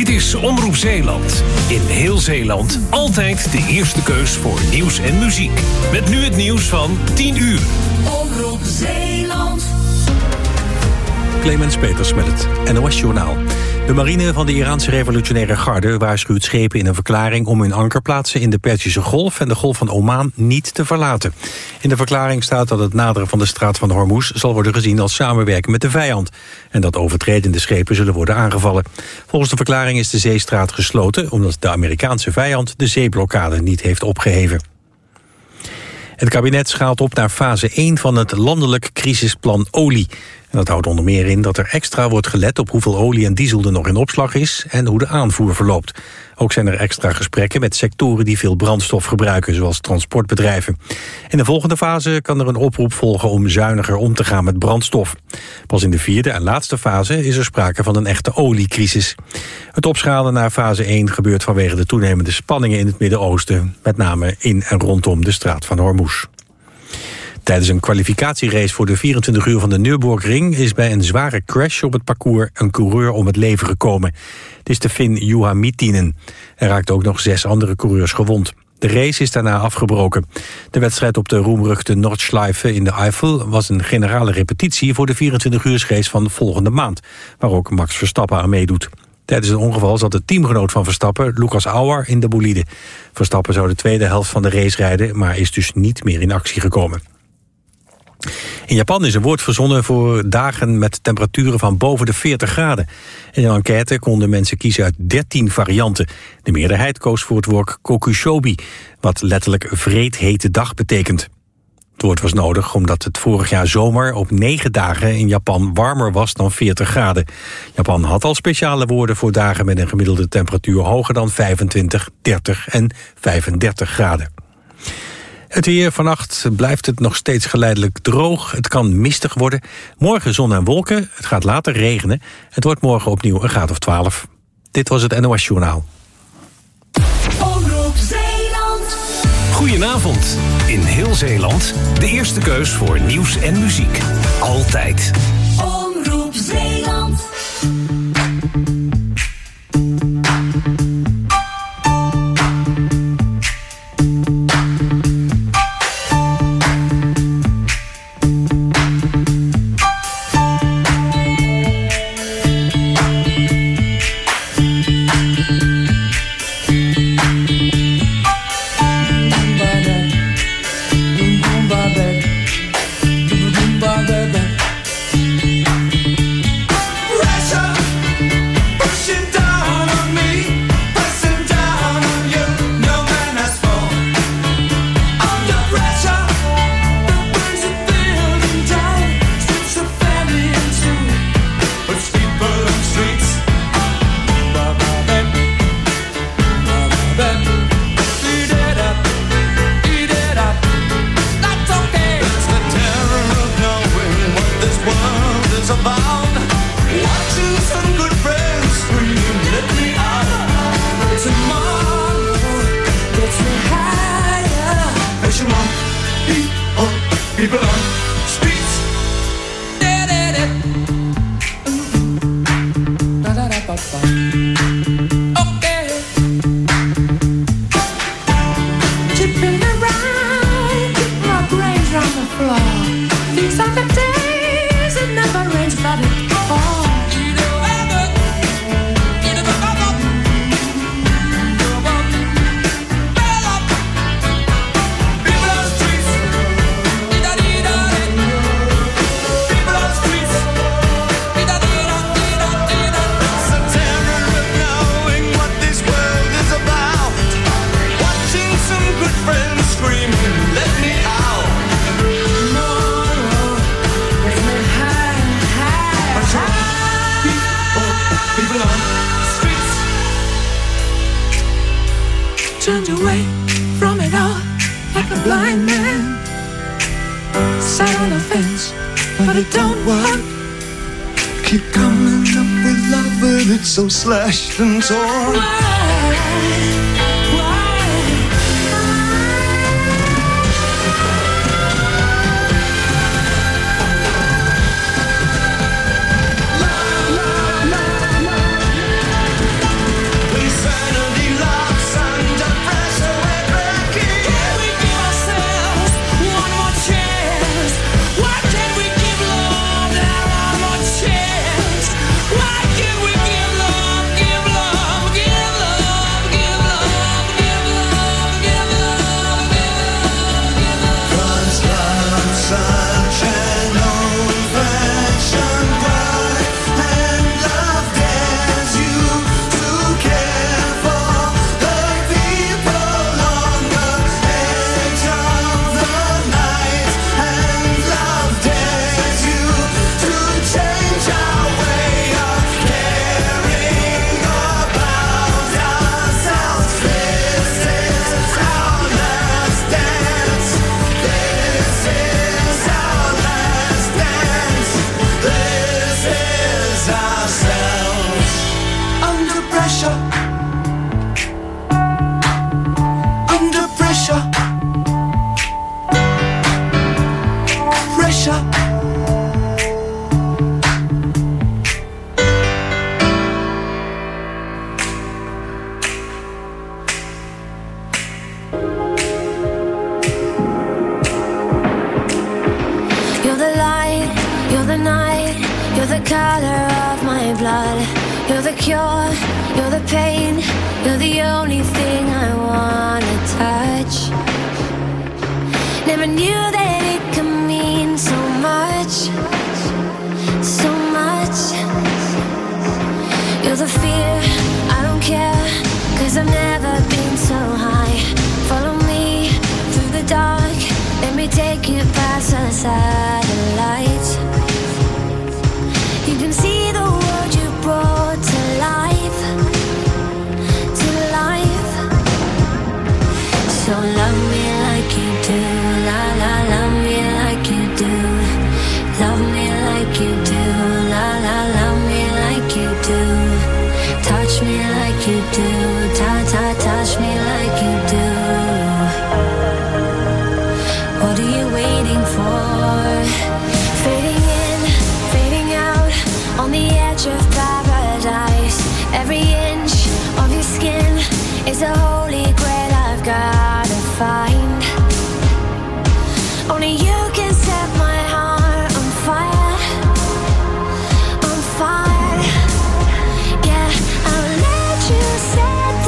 Dit is Omroep Zeeland. In heel Zeeland altijd de eerste keus voor nieuws en muziek. Met nu het nieuws van 10 uur. Omroep Zeeland. Clemens Peters met het NOS-journaal. De marine van de Iraanse revolutionaire garde waarschuwt schepen in een verklaring om hun ankerplaatsen in de Perzische Golf en de Golf van Oman niet te verlaten. In de verklaring staat dat het naderen van de straat van Hormuz zal worden gezien als samenwerken met de vijand en dat overtredende schepen zullen worden aangevallen. Volgens de verklaring is de zeestraat gesloten omdat de Amerikaanse vijand de zeeblokkade niet heeft opgeheven. Het kabinet schaalt op naar fase 1 van het landelijk crisisplan olie. En dat houdt onder meer in dat er extra wordt gelet op hoeveel olie en diesel er nog in opslag is en hoe de aanvoer verloopt. Ook zijn er extra gesprekken met sectoren die veel brandstof gebruiken, zoals transportbedrijven. In de volgende fase kan er een oproep volgen om zuiniger om te gaan met brandstof. Pas in de vierde en laatste fase is er sprake van een echte oliecrisis. Het opschalen naar fase 1 gebeurt vanwege de toenemende spanningen in het Midden-Oosten, met name in en rondom de straat van Hormuz. Tijdens een kwalificatierace voor de 24 uur van de Nürburgring is bij een zware crash op het parcours een coureur om het leven gekomen. Het is de Fin Juha Miettinen. Er raakten ook nog 6 andere coureurs gewond. De race is daarna afgebroken. De wedstrijd op de roemruchte Nordschleife in de Eifel was een generale repetitie voor de 24-uursrace van de volgende maand, waar ook Max Verstappen aan meedoet. Tijdens het ongeval zat de teamgenoot van Verstappen, Lucas Auer, in de bolide. Verstappen zou de tweede helft van de race rijden, maar is dus niet meer in actie gekomen. In Japan is een woord verzonnen voor dagen met temperaturen van boven de 40 graden. In een enquête konden mensen kiezen uit 13 varianten. De meerderheid koos voor het woord kokushobi, wat letterlijk vreedhete dag betekent. Het woord was nodig omdat het vorig jaar zomer op 9 dagen in Japan warmer was dan 40 graden. Japan had al speciale woorden voor dagen met een gemiddelde temperatuur hoger dan 25, 30 en 35 graden. Het weer, vannacht blijft het nog steeds geleidelijk droog. Het kan mistig worden. Morgen zon en wolken. Het gaat later regenen. Het wordt morgen opnieuw een graad of 12. Dit was het NOS Journaal. Omroep Zeeland. Goedenavond. In heel Zeeland de eerste keus voor nieuws en muziek. Altijd. Omroep Zeeland. Turned away from it all like a blind man. Sat on the fence, but it don't work. Keep coming up with love, but it's so slashed and torn. Why? pressure. Under pressure. Pressure. You're the light, you're the night, you're the color of my blood. You're the cure, you're the pain, you're the only thing I wanna touch. Never knew that it could mean so much, so much. You're the fear, I don't care, 'cause I've never been so high. Follow me through the dark, let me take you past the satellites. You can see the world you brought to life, to life. So love me like you do, la la, love me like you do. Love me like you do, la la, love me like you do. Touch me like you do, ta ta, touch me like you do. What are you waiting for? Fading in, fading out, on the edge of paradise. Every inch of your skin is a holy grail I've gotta find. Only you can set my heart on fire, on fire. Yeah, I'll let you set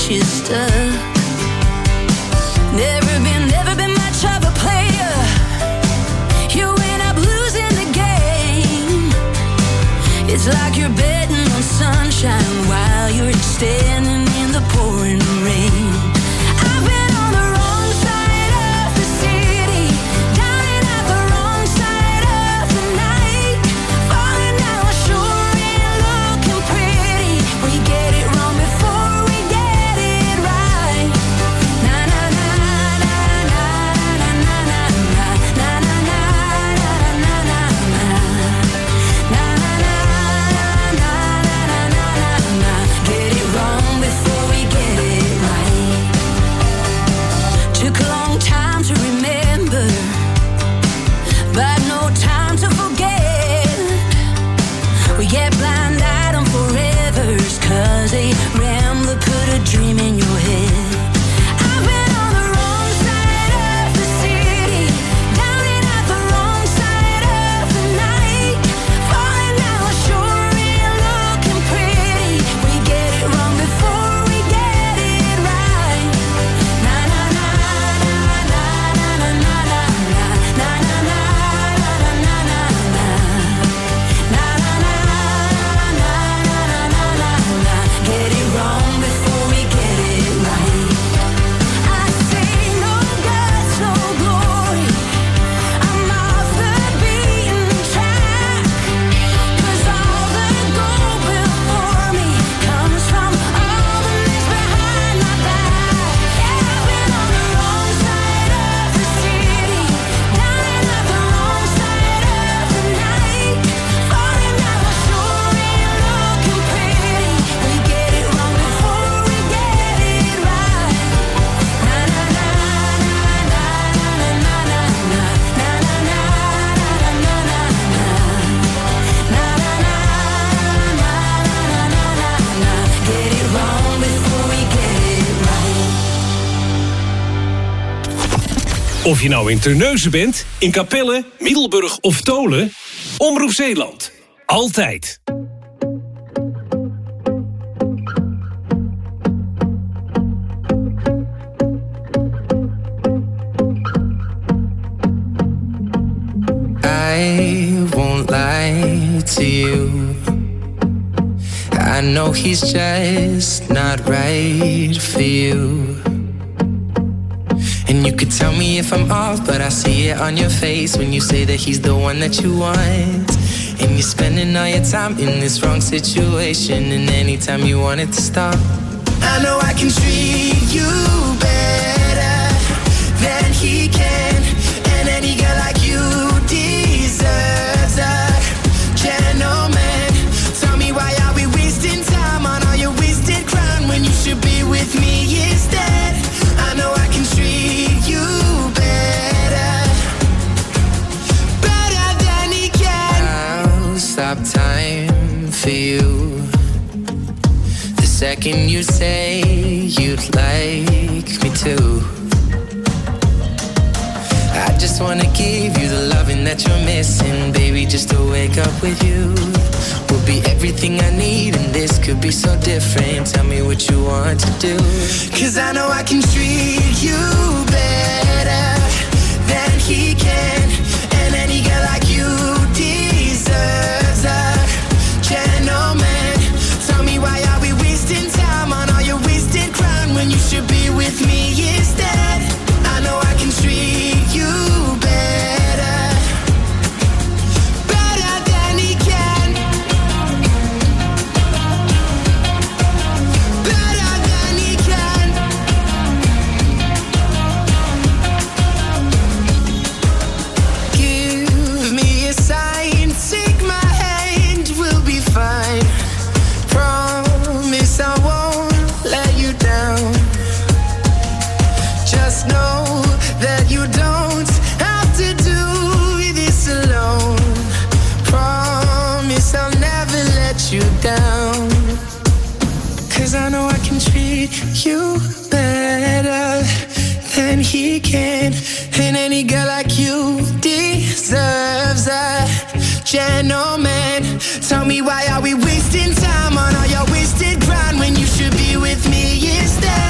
get you stuck. Never been much of a player. You end up losing the game. It's like you're betting on sunshine while you're standing in the pouring rain. I've been on the wrong side of the city, dying at the wrong side of the night. Falling down, sure ain't looking pretty. We get it wrong before we get it right. Na na na na na na na na na na na na na na na na na. Get it wrong before we get it right. Took a long time to remember, but no time to forget. We get blind-eyed on forevers, 'cause a rambler put a dream in your head. I've been on the wrong side of the city, down at the wrong side of the night. Falling down, sure ain't looking pretty. We get it wrong before we get it right. Na na na na na na na na na na na na na na na na. Na na na na na na na. Get it wrong before we get it right. I say no guts, no glory. I'm off the beaten track, 'cause all the gold before me comes from all the mess behind my back. Yeah, I've been on the wrong side of the city, down at the wrong side of the night. Falling down, sure ain't looking pretty. We get it wrong before we get it right. Na na na na na na na na na na na na na na na. Na na na na na na na. Get it wrong before we get it right. Of je nou in Terneuzen bent, in Capelle, Middelburg of Tolen, Omroep Zeeland. Altijd. I won't lie to you. I know he's just not right for you. And you could tell me if I'm off, but I see it on your face when you say that he's the one that you want. And you're spending all your time in this wrong situation, and anytime you want it to stop, I know I can treat you better than he can. And any girl like you deserves a gentleman. Tell me, why are we wasting time on all your wasted crown when you should be with me instead? I know I can treat you better, better than he can. I'll stop time for you the second you say you'd like me to. I just wanna give you the loving that you're missing, baby, just to wake up with you will be everything I need, and this could be so different. Tell me what you want to do, 'cause I know I can treat you better than he can. And any girl like you deserves a gentleman. Tell me, why are we wasting time on all your wasted crown when you should be with me instead? I know I can treat you better, better than he can, better than he can. Give me a sign, take my hand, we'll be fine. Promise I won't let you down. Just know that you don't have to do this alone. Promise I'll never let you down, 'cause I know I can treat you better than he can. And any girl like you deserves a gentleman. Tell me, why are we wasting time on all your wasted grind when you should be with me instead?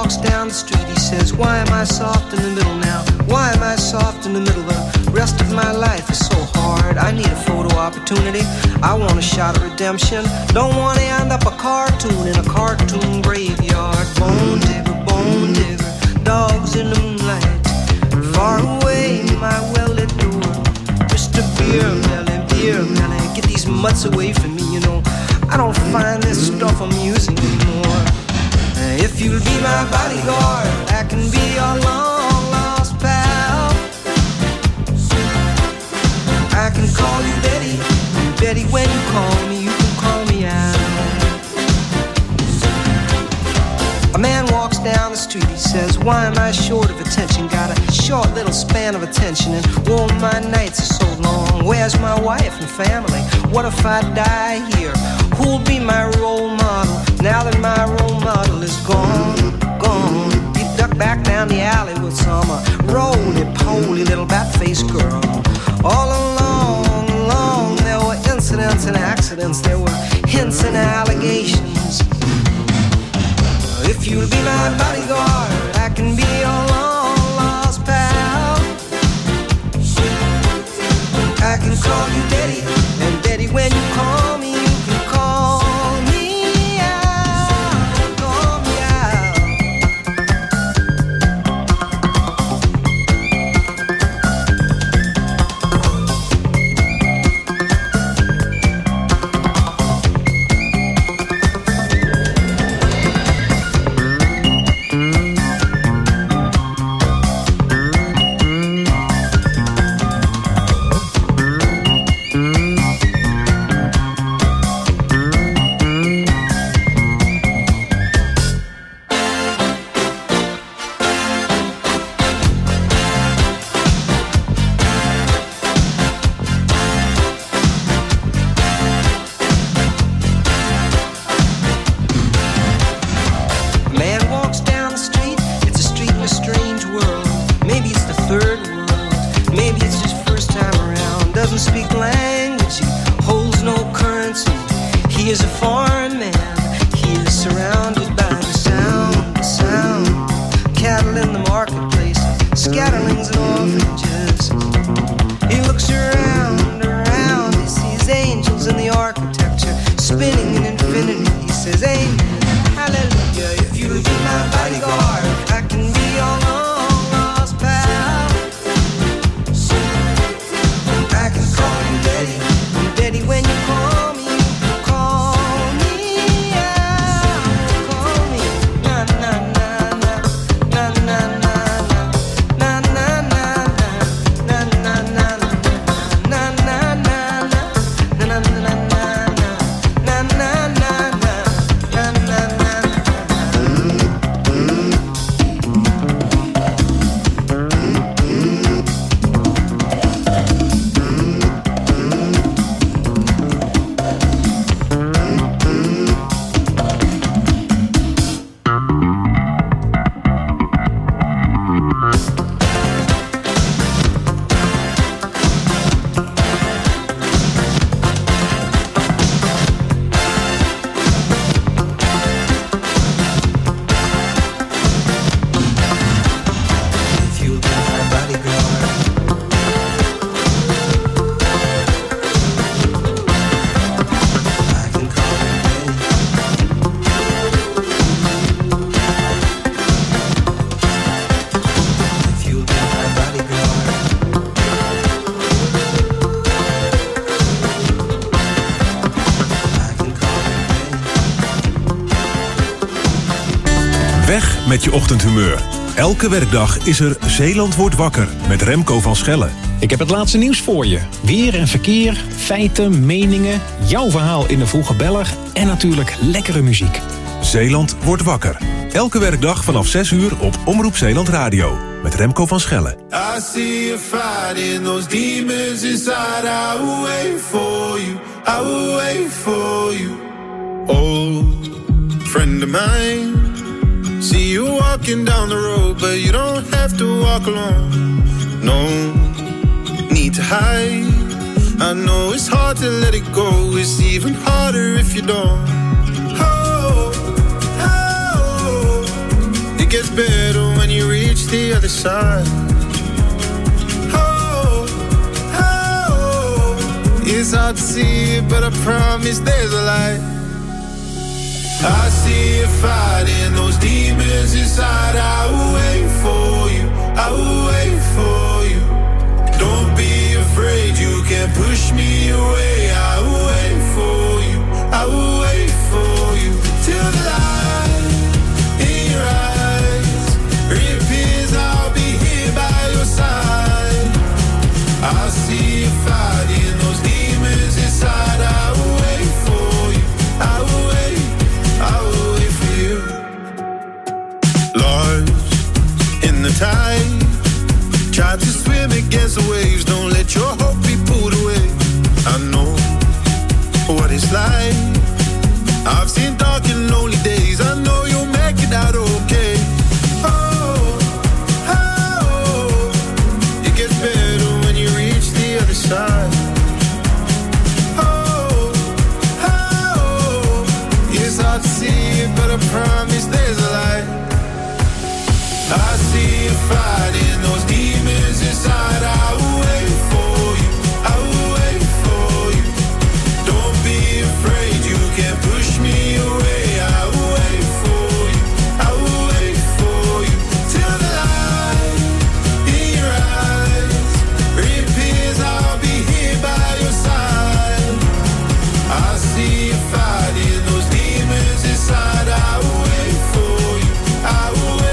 walks down the street, he says, why am I soft in the middle now? Why am I soft in the middle? The rest of my life is so hard. I need a photo opportunity. I want a shot of redemption. Don't want to end up a cartoon in a cartoon graveyard. Bone digger, dogs in the moonlight. Far away, my well-lit door. Mr. Beer Melly, get these mutts away from me, you know. I don't find this stuff amusing anymore. If you'll be my bodyguard, I can be your long-lost pal. I can call you Betty, Betty, when you call me, you can call me out. A man walks down the street, he says, why am I short of attention? Got a short little span of attention, and oh, my nights are so long. Where's my wife and family? What if I die here? Who'll be my role model now that my role model is gone? He ducked back down the alley with some roly-poly little bat-faced girl. All along, there were incidents and accidents, there were hints and allegations. If you'll be my bodyguard, I can be your long-lost pal. I can call you Daddy, and Daddy, when you call me, you can call me out, call me out. Met je ochtendhumeur. Elke werkdag is er Zeeland wordt wakker met Remco van Schellen. Ik heb het laatste nieuws voor je. Weer en verkeer, feiten, meningen, jouw verhaal in de vroege beller en natuurlijk lekkere muziek. Zeeland wordt wakker. Elke werkdag vanaf 6 uur op Omroep Zeeland Radio. Met Remco van Schellen. I see a fighting those demons inside. I will wait for you. I will wait for you. Old friend of mine. See you walking down the road, but you don't have to walk alone. No need to hide. I know it's hard to let it go. It's even harder if you don't. Oh, oh. It gets side. Oh, oh, it's hard to see it, but I promise there's a light. I see you fighting those demons inside. I will wait for you, I will wait for you. Don't be afraid, you can't push me away. I will wait for you, I will wait for you. Till the light in your eyes reappears, I'll be here by your side. I see you fighting those demons inside. I will wait for you, I will wait, I will wait for you. Lost in the tide, try to swim against the waves. Don't let your hope be pulled away. I know what it's like. I've seen dark and lonely days. I know you'll make it out okay. Oh, oh, it gets better when you reach the other side. Oh, oh, it's hard to see it, but I promise there's a light. I see you fighting those demons inside. I will wait for you, I will wait for you. Don't be afraid, you can't push me away. I will wait for you, I will wait for you. Till the light in your eyes reappears, I'll be here by your side. I see you fighting those demons inside. I will wait for you, I will wait.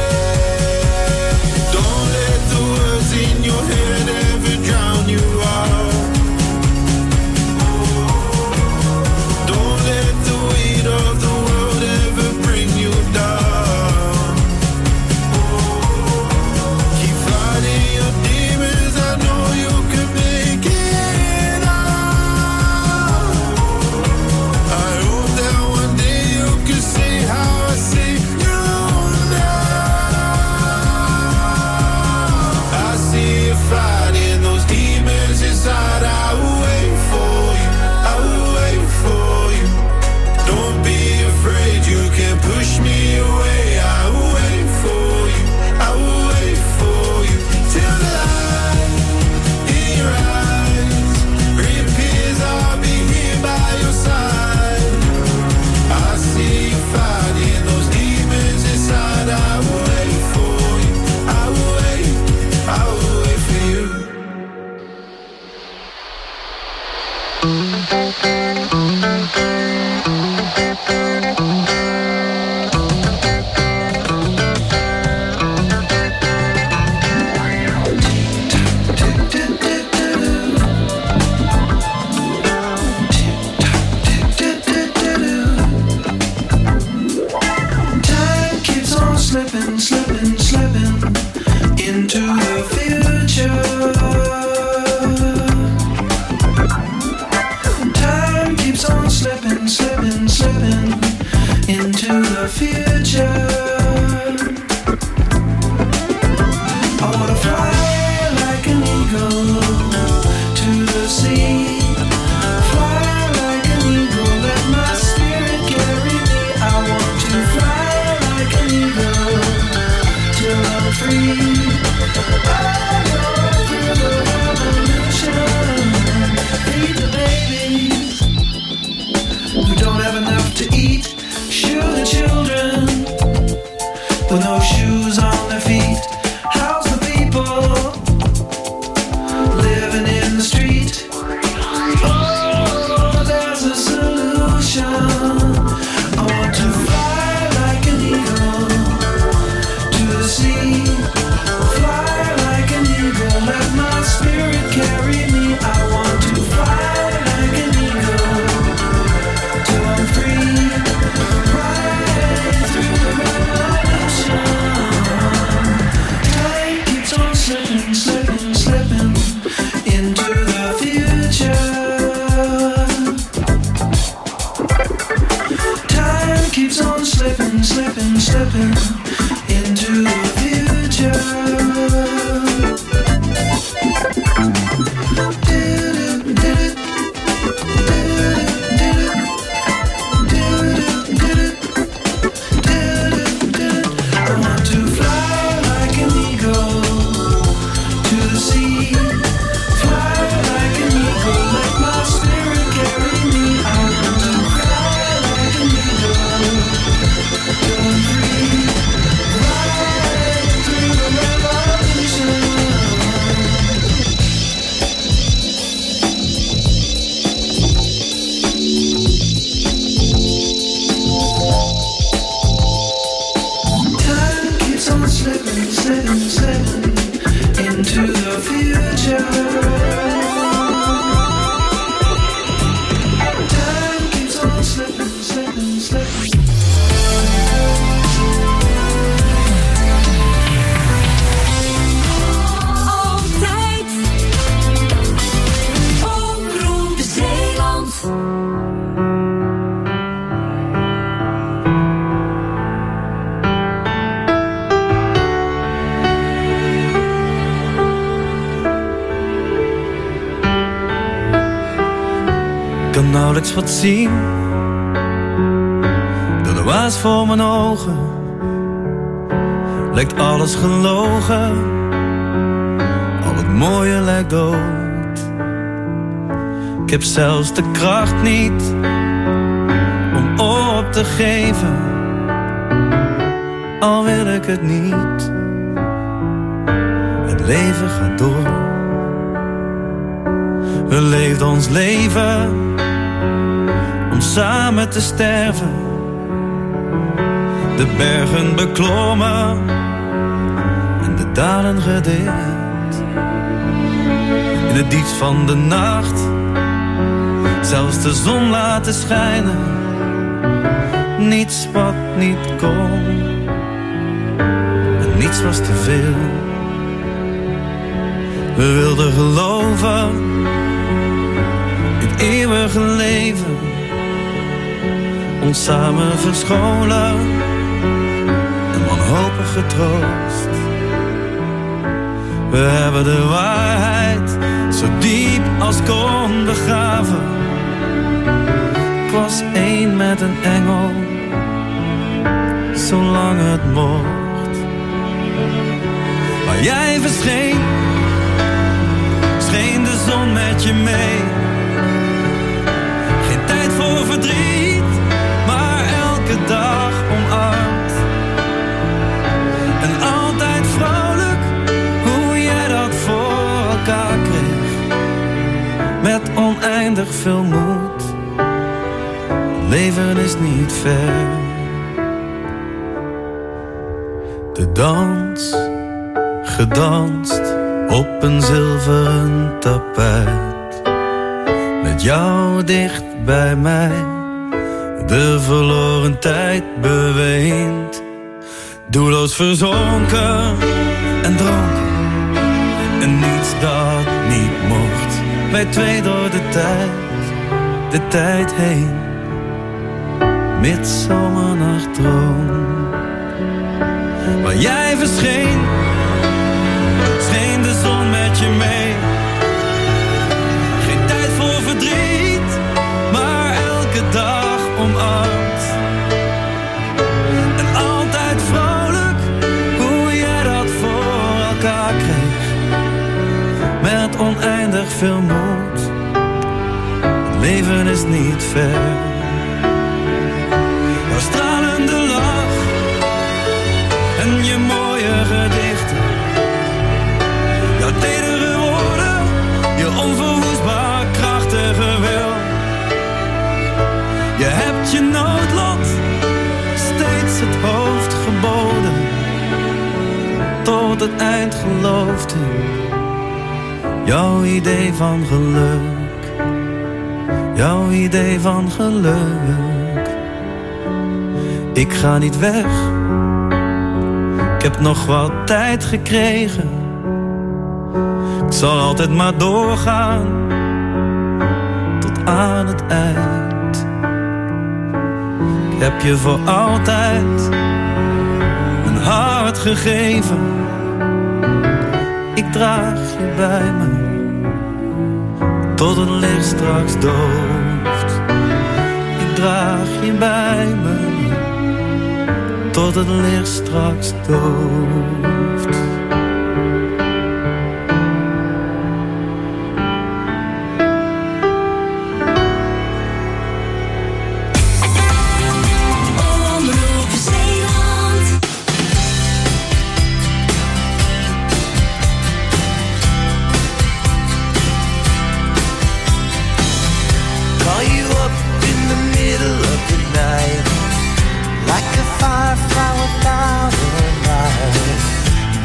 Don't let the words in your head ever drown you out. Don't let the weight of the world ever bring you down. Keep fighting your demons, I know you can make it out. I hope that one day you can see how I see you now. I see you fighting those demons inside. I will wait for you, I will wait for you. Don't be afraid, you can't push me away. I will wait for you, I will wait for you. Till the light in your eyes reappears, I'll be here by your side. I see you fighting those demons inside. I will wait for you, I will wait, I will wait for you. Time keeps on slipping, slipping, slipping into the future. Time keeps on slipping, slipping, slipping into the future. I wanna fly like an eagle to the sea. Fly like an eagle, let my spirit carry me. I want to fly like an eagle till I'm free. Oh, through the revolution, feed the babies who don't have enough to eat. Shoe the children with no shoes on their feet. House the people living in the street. Oh, there's a solution. I want to fly like an eagle to the sea. Fly like an eagle, let my spirit carry me. I want to fly like an eagle till I'm free. Right through the revolution. Time keeps on slipping, slipping, slipping into the future. Time keeps on slipping, slipping, slipping into the future. I want to fly like an eagle Time keeps on slipping, slipping, slipping. Altijd Omroep Zeeland. Ik kan nauwelijks wat zien door de waas voor mijn ogen. Lijkt alles gelogen, al het mooie lijkt dood. Ik heb zelfs de kracht niet om op te geven, al wil ik het niet. Het leven gaat door. We leefden ons leven om samen te sterven. De bergen beklommen en de dalen gedeeld. In het diepst van de nacht zelfs de zon laten schijnen. Niets wat niet kon en niets was te veel. We wilden geloven in het eeuwige leven, ons samen verscholen en wanhopig getroost. We hebben de waarheid zo diep als kon begraven. Ik was één met een engel, zolang het mocht. Maar jij verscheen, scheen de zon met je mee. Geen tijd voor verdriet, maar elke dag omarmd. En altijd vrolijk, hoe jij dat voor elkaar kreeg. Met oneindig veel moed, leven is niet ver. De dans, gedanst op een zilveren tapijt. Met jou dicht bij mij, de verloren tijd beweend. Doelloos verzonken en dronken, en niets dat niet mocht. Wij twee door de tijd heen. Midzomernachtdroom. Maar jij verscheen, scheen de zon met je mee. Geen tijd voor verdriet, maar elke dag omarmd. En altijd vrolijk, hoe jij dat voor elkaar kreeg. Met oneindig veel moed, het leven is niet ver. Jouw stralende lach en je mooie gedichten, jouw tedere woorden, je onverwoestbaar krachtige wil. Je hebt je noodlot steeds het hoofd geboden. Tot het eind geloofde jouw idee van geluk. Jouw idee van geluk. Ik ga niet weg, ik heb nog wat tijd gekregen. Ik zal altijd maar doorgaan tot aan het eind. Ik heb je voor altijd mijn hart gegeven. Ik draag je bij me tot het licht straks dooft. Ik draag je bij me tot het licht straks dooft. Omroep Zeeland. Call you up in the middle of the night, like a firefly without a light.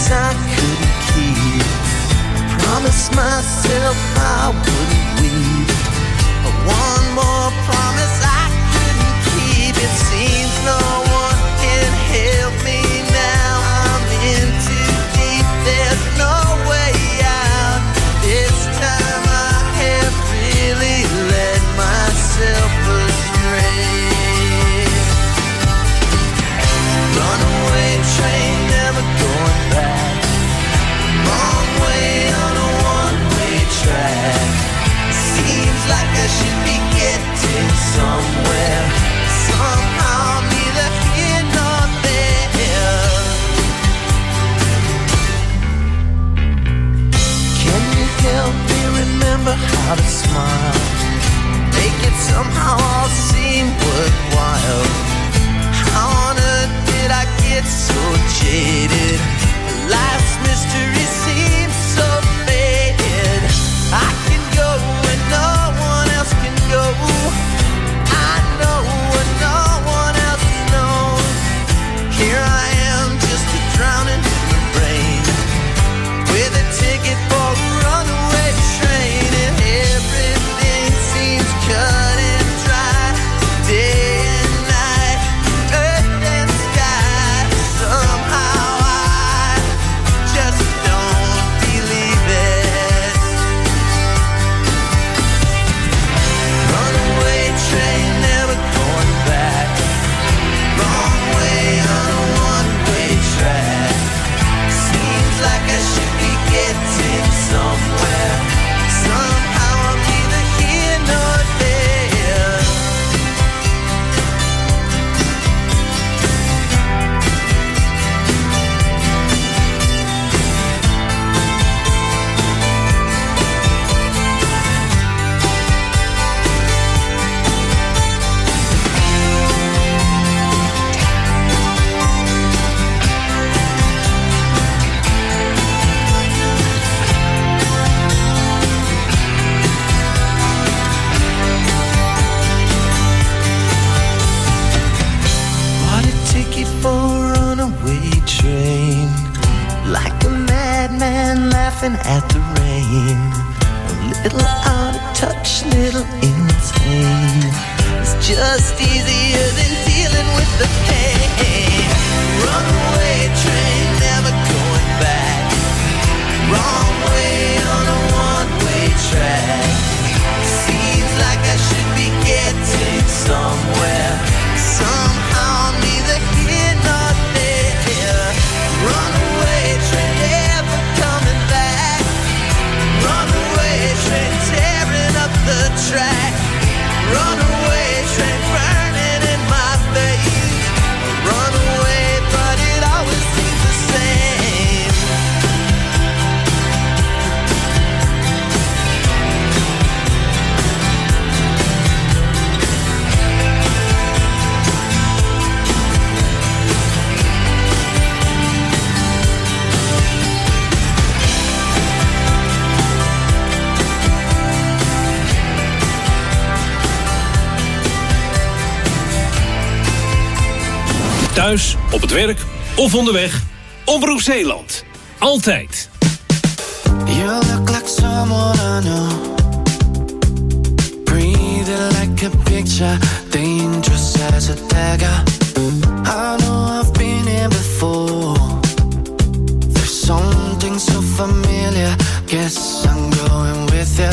I couldn't keep. Promised myself I wouldn't weep. But one more promise I couldn't keep. It seems no one can help me now. I'm in too deep, there's no way out. This time I have really led myself astray. Runaway train, never going back. Wrong way on a one-way track. Seems like I should be getting somewhere. Somehow neither here nor there. Can you help me remember how to smile? Make it somehow all seem worthwhile. How on earth did I get so jaded? Life's mystery seems so faded. I can go where no one else can go. I know what no one else knows. Here I am, just a drowning in the rain, with a ticket for a runaway train, and everything seems cut and dry. Day and night, earth and sky. Somehow I just don't believe it. Runaway train, never going back. Wrong way on a one-way track. Seems like I should be getting somewhere. Somehow I'm neither here nor there. Bought a ticket for a runaway train, like a madman laughing at the rain. A little out of touch, little insane. It's just easier than dealing with the pain. Runaway train, never going back. Wrong way on a one-way track. Seems like I should be getting somewhere. Somehow I'm neither here nor there. Runaway train, never coming back. Runaway train, tearing up the track. Runaway train, burning in my veins. Runaway, but it always seems the same. Thuis, op het werk of onderweg. Omroep Zeeland. Altijd. You look like someone I know. Breathing like a picture, dangerous as a dagger. I know I've been here before. There's something so familiar. Guess I'm going with you.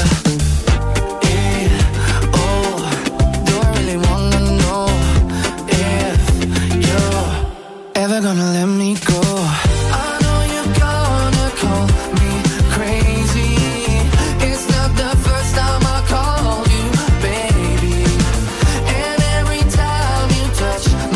Ever gonna let me go? I know you're gonna call me crazy. It's not the first time I called you baby. And every time you touch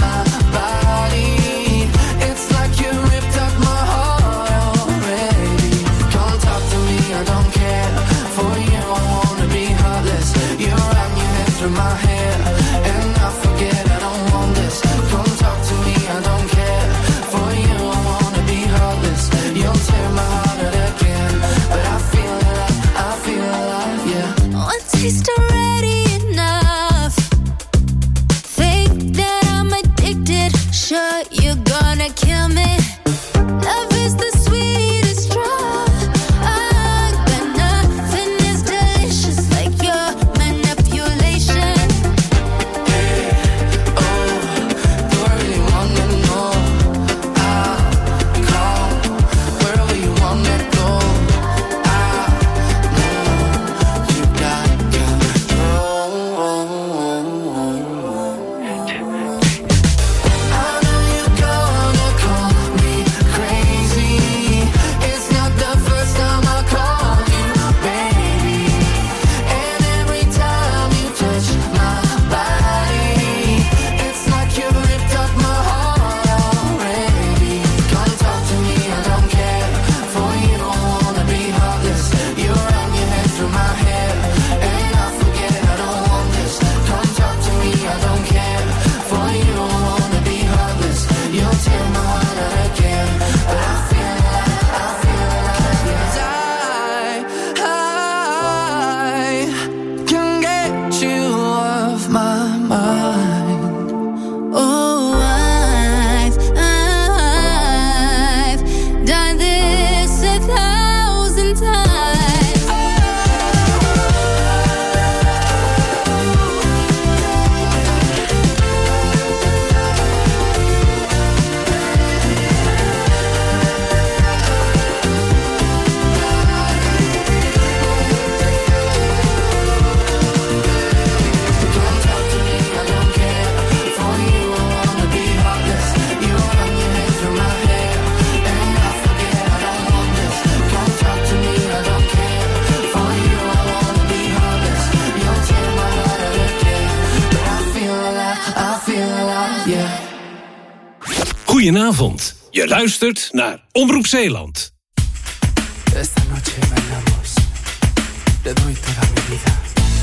Goedenavond. Je luistert naar Omroep Zeeland. Esta noche bailamos. Te doy toda mi vida.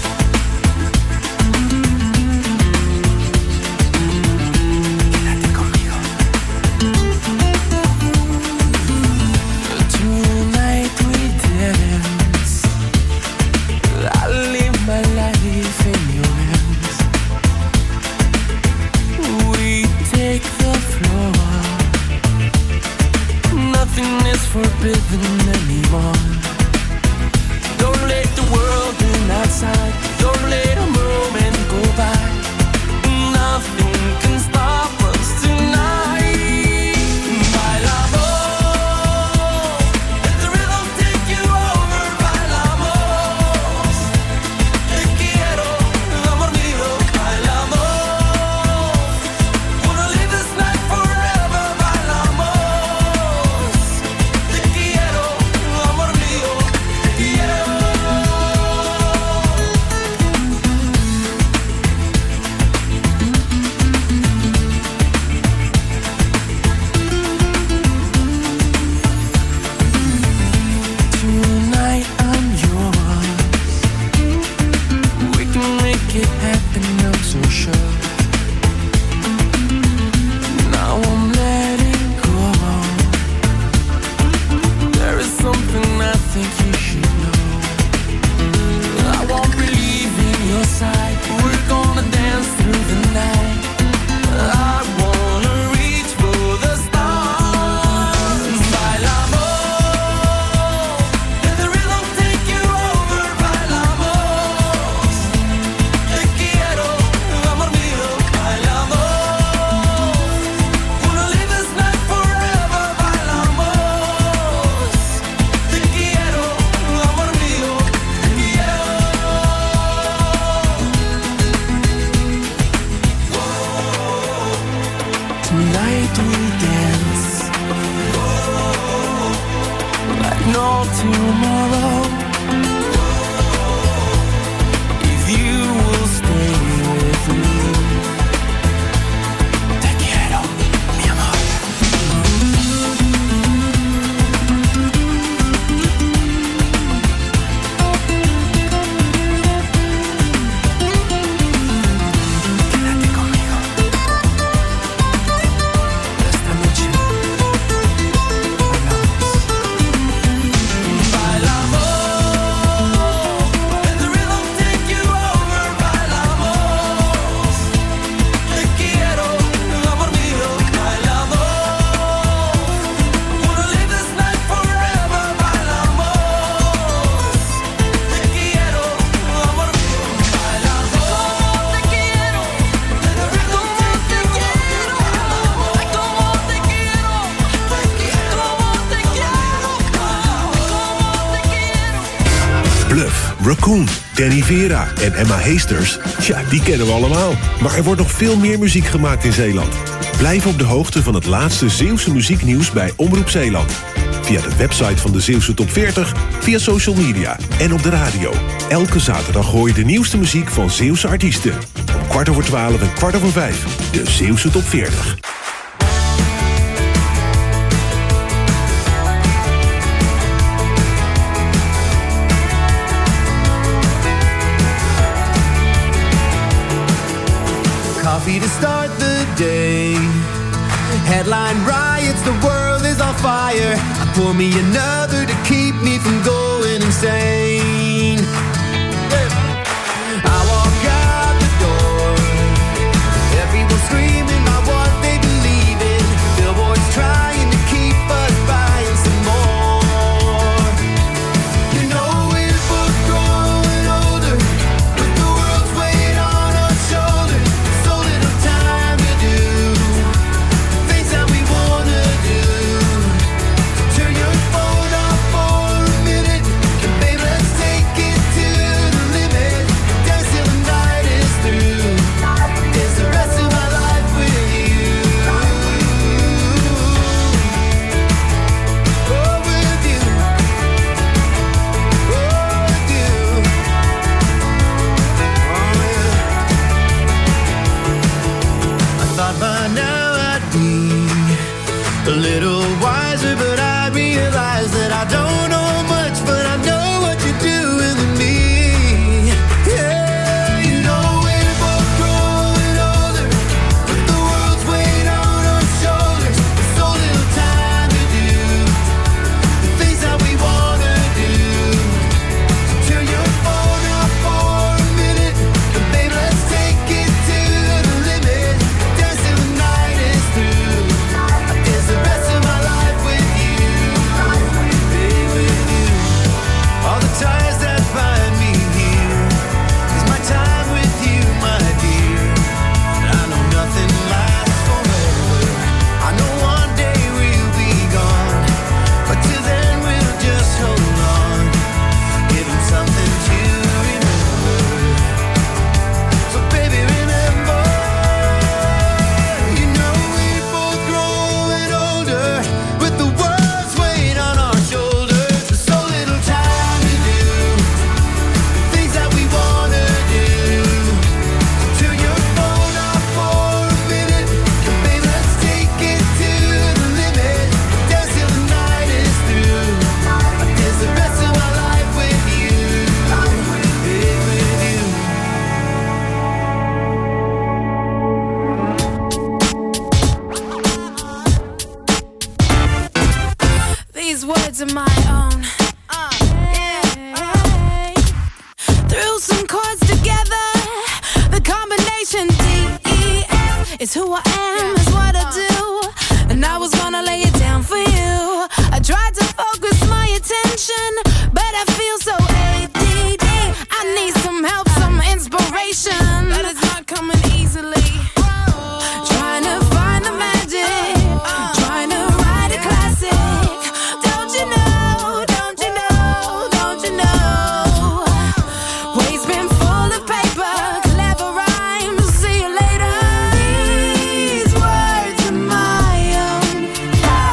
Quédate conmigo. Tonight we dance. I live my life in your hands. We take the floor. Nothing is forbidden anymore. Don't let the world in outside. Don't let a moment go by. Nothing can stop us tonight. Bailamos. Let the rhythm take you over. Bailamos. Te quiero, amor mío. Bailamos. Wanna live this night forever. Bailamos. Te quiero, amor mío. Te quiero. Tonight I'm yours. We can make it happen, I'm so sure. Now I'm letting go. There is something I think you should know. I won't believe in your side. We're gonna dance through the night. I wanna reach for the stars. Bailamos. Let the rhythm take you over. Bailamos. Te quiero, amor mío. Bailamos. Wanna live this night forever. Bailamos. Te quiero, amor mío. Te quiero. Tonight we dance like no tomorrow. If you will stay with me. Te quiero, mi amor. Quédate conmigo. Esta noche bailamos. Let the rhythm take you over. Bailamos. Te quiero, amor mío. Bailamos. Wanna live this night forever. Bailamos. Te quiero, amor mío. Bailamos. Te quiero. Let the rhythm take you over. Bailamos. Como te quiero. Como te quiero. Bluff, Raccoon, Danny Vera en Emma Heesters. Tja, die kennen we allemaal. Maar er wordt nog veel meer muziek gemaakt in Zeeland. Blijf op de hoogte van het laatste Zeeuwse muzieknieuws bij Omroep Zeeland. Via de website van de Zeeuwse Top 40, via social media en op de radio. Elke zaterdag hoor je de nieuwste muziek van Zeeuwse artiesten. Om 12:15 en 5:15. De Zeeuwse Top 40. Coffee to start the day. Headline riots, the world is on fire. I pour me another to keep me from going insane. I walk out the door. Everyone screaming about what they believe in. Billboards trying to keep us buying some more. You know we're both growing older, with the world's weight on our shoulders. So little time to do things that we wanna do. Turn your phone off for a minute, and baby, a little wiser, but I realize that I don't know much, but I know what you're doing to me. Yeah, you know we're both growing older, but the world's weight on our shoulders. So little time to do the things that we wanna do. Turn your phone off for a minute, and babe, let's take it to the limit. Dance till the night is through. I dance the rest of my life with you, babe, with you. All the ties that bind me here is my time with you, my dear. And I know nothing lasts forever. I know one day we'll be gone, but till then we'll just hold on, give 'em something to remember. So baby, remember, you know we're both growing older, with the world's weight on our shoulders. There's so little time to do the things that we wanna do. Turn your phone off for a minute, and babe, let's take it to the limit. Dance till the night is through. I dance the rest of my life with you, babe, with you. These words are my own. Threw some chords together. The combination D-E-F is who I am, is what I do. And I was gonna lay it down for you. I tried to focus my attention, but I feel so ADD. I need some help, some inspiration, but it's not coming easily. Trying to find the magic, trying to write a classic. Don't you know, don't you know, don't you know? Waves been full of paper, clever rhymes, see you later. These words are my own.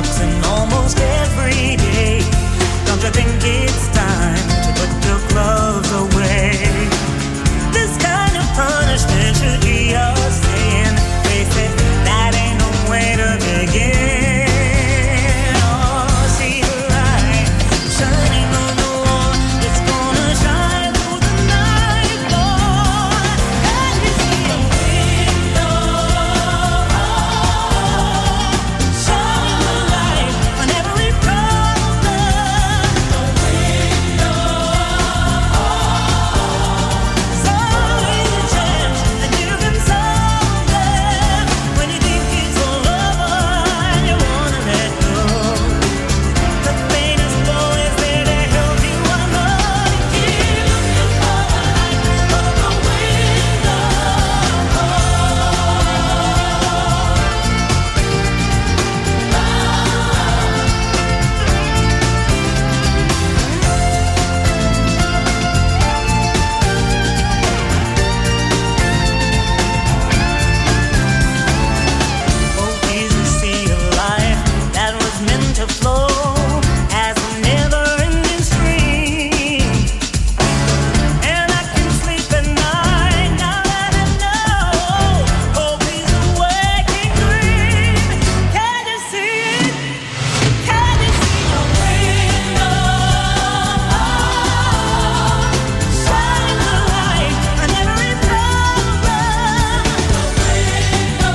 walks in almost every day. Don't you think it's time to put your gloves away? This kind of punishment should be your sin. Face it, that ain't no way to begin. Oh, see the light shining on the wall. It's gonna shine through the night, Lord. Can you see a window? Shining the light on every problem. The window. It's always a chance that you can solve them. When you think it's all over and you wanna let go, the pain is always there to help you unload. Keep looking for the light of the window. Oh, Jesus, see a life that was meant to flow as a never-ending stream. And I can sleep at night now that I know hope is a waking dream. Can you see it? Can you see a window? Shining the light on every problem. The window.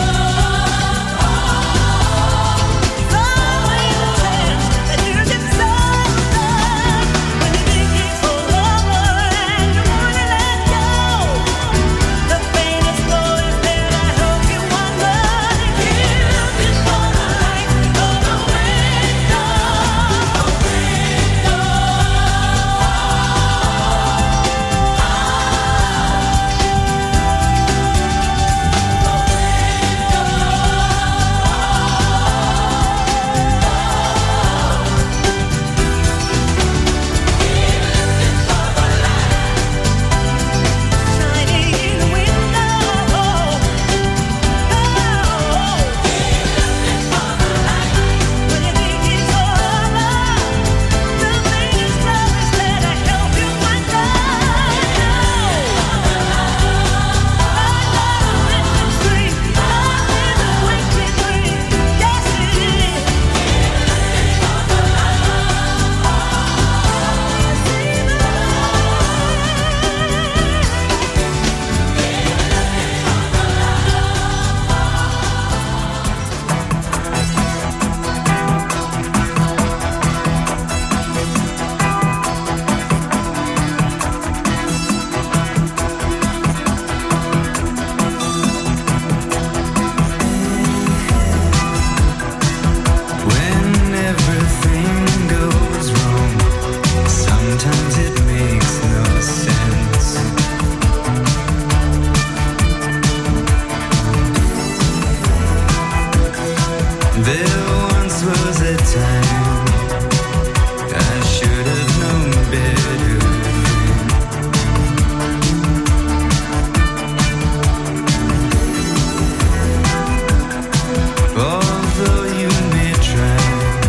It's always a chance that you can solve them. When you think it's all over and you wanna let go, the pain is always there to help you unload. Keep looking for the light of the window. Shining in the window. When you think it's all over, the pain is always there to help you unload. Yes, it is. When everything goes wrong, sometimes it makes no sense. There once was a time I should have known better then. Although you may try,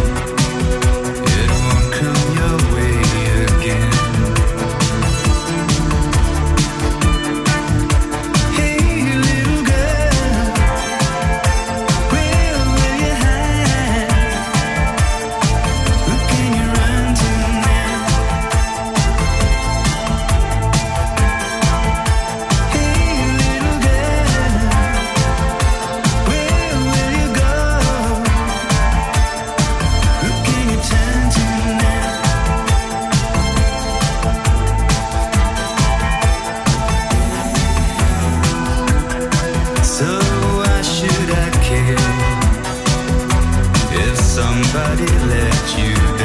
it won't come your way again. Hey, little girl, where will you hide? Who can you run to now? Hey, little girl, where will you go? Who can you turn to now? So why should I care if somebody let you